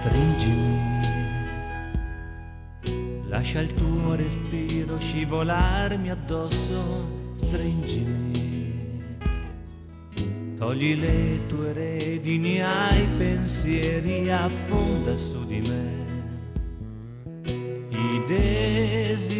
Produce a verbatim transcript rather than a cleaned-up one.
stringimi, lascia il tuo respiro scivolarmi addosso, stringimi, togli le tue redini ai pensieri, affonda su di me i desideri